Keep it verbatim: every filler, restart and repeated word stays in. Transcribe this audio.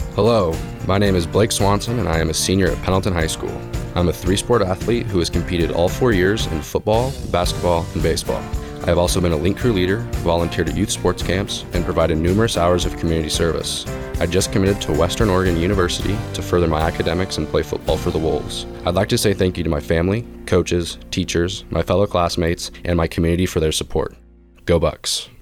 Hello, my name is Blake Swanson and I am a senior at Pendleton High School. I'm a three-sport athlete who has competed all four years in football, basketball, and baseball. I have also been a Link Crew leader, volunteered at youth sports camps, and provided numerous hours of community service. I just committed to Western Oregon University to further my academics and play football for the Wolves. I'd like to say thank you to my family, coaches, teachers, my fellow classmates, and my community for their support. Go Bucks!